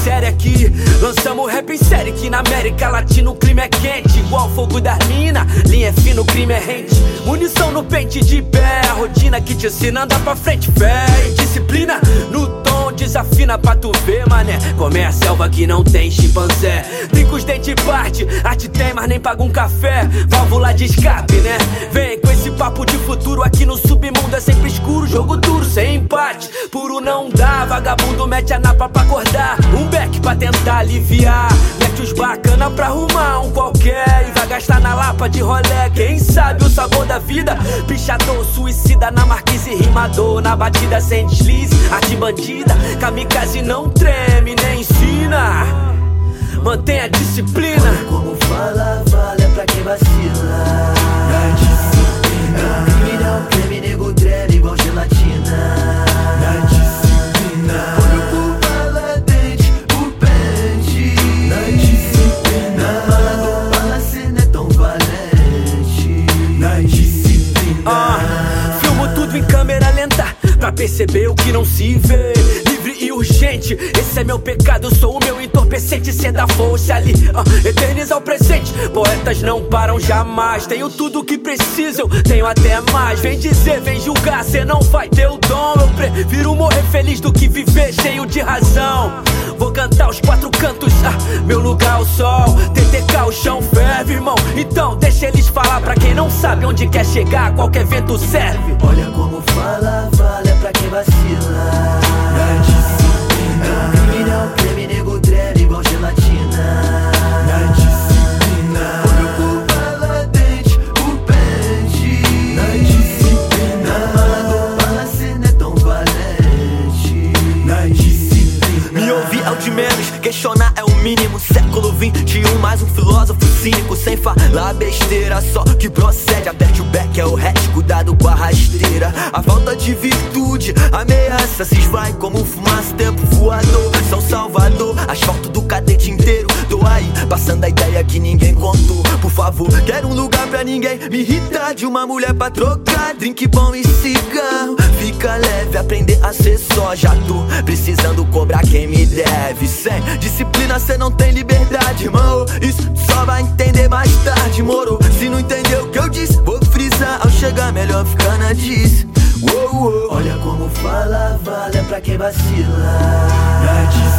série aqui. Lançamos rap em série que na América Latina o clima é quente, igual fogo da mina, linha é fina, o crime é rente. Munição no pente de pé, a rotina que te ensina a andar pra frente. Fé e disciplina no tom, desafina pra tu ver, mané. Como é a selva que não tem chimpanzé. Trinca os dentes e parte, arte tem, mas nem paga um café. Válvula de escape, né? Vem com esse papo de futuro, aqui no submundo é sempre escuro. Jogo duro, sem empate, puro não dá. Vagabundo mete a napa pra acordar, um beck pra tentar aliviar. Mete os bacana pra arrumar um qualquer e vai gastar na lapa de rolé. Quem sabe o sabor da vida? Pichador, suicida na marquise, rimador na batida sem deslize. Arte bandida, kamikaze não treme nem ensina. Mantenha a disciplina. Olha como fala, vale pra quem vacila. Na disciplina. Crime não creme, nego treme igual gelatina. Na disciplina. Olha como fala, dente, o pente. Na disciplina. Malandro fala, cê não é tão valente. Na disciplina. Filmo tudo em câmera lenta pra perceber o que não se vê. Livre e urgente, esse é meu pecado, eu sou o meu entorpecente. Cê dá força ali, eternizar o presente. Poetas não param jamais, tenho tudo o que preciso, eu tenho até mais. Vem dizer, vem julgar, cê não vai ter o dom. Eu prefiro morrer feliz do que viver cheio de razão. Vou cantar os quatro cantos, meu lugar é o sol. TTK, o chão ferve, irmão. Então deixa eles falar pra quem não sabe onde quer chegar, qualquer vento serve. Olha como fala, vale pra quem vacila. Na disciplina. Crime não creme, nego treme igual gelatina. Na disciplina. Olha como fala, dente, o pente. Na disciplina. Malandro fala, cê não é tão valente. Na disciplina. Me ouvir é o de menos, questionar é o mínimo. Século XXI, mais um filósofo cínico. Sem falar besteira, só que procede. Aperte o beck, é o hash, cuidado com a rasteira. A falta de virtude, ameaça, se esvai como fumaça, tempo voador. São Salvador, asfalto do cadete inteiro. Tô aí, passando a ideia que ninguém contou. Por favor, quero um lugar pra ninguém me irritar. De uma mulher pra trocar, drink bom e cigarro. Fica leve, aprender a ser só. Já tô precisando cobrar quem me deve. Sem disciplina cê não tem liberdade, irmão. Isso só vai entender mais tarde, moro? Se não entendeu o que eu disse, vou frisar. Ao chegar melhor ficar na diz. Olha como fala, vale pra quem vacila. Na disciplina.